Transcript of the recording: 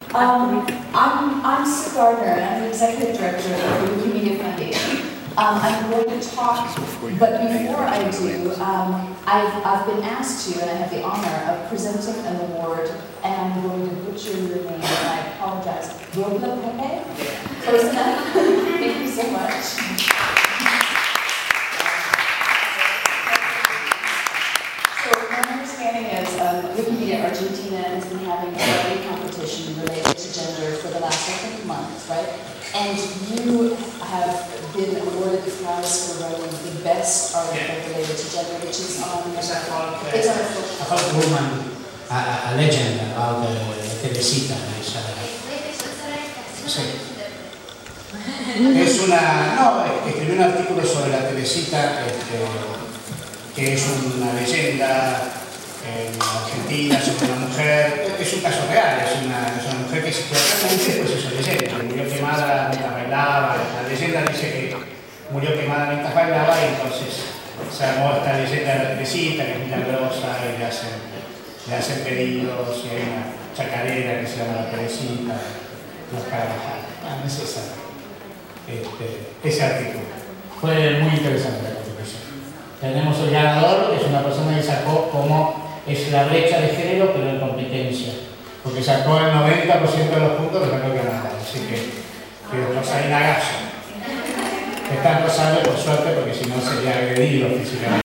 I'm Sue Gardner, and I'm the Executive Director of the Wikimedia Foundation. I'm going to talk, but before I do, I've been asked to, and I have the honor of presenting an award, and I'm going to butcher your name, and I apologize. Robla Pepe? Close enough? Thank you so much. Wikimedia Argentina has been having a writing competition related to gender for the last, I think, month, right? And you have been awarded the prize for writing the best article related to gender, which is on... It's on a woman, a legend about Teresita. Sí. Es una... No, escribió un artículo sobre la Teresita, que es una leyenda en Argentina sobre una mujer, es un caso real, es una mujer que realmente pues eso, leyenda, que murió quemada mientras bailaba. La leyenda dice que murió quemada mientras bailaba y entonces se armó esta leyenda de la Teresita, que es milagrosa y le hacen pedidos, y hay una chacarera que se llama la Teresita, los Carvajal. Es ese artículo. Fue muy interesante la contribución. Tenemos el ganador, que es una persona que sacó como es la brecha de género, pero en competencia. Porque sacó el 90% de los puntos de lo que ganaba. Así que Rosalina Gallo. Está en Rosario, por suerte, porque si no sería agredido físicamente.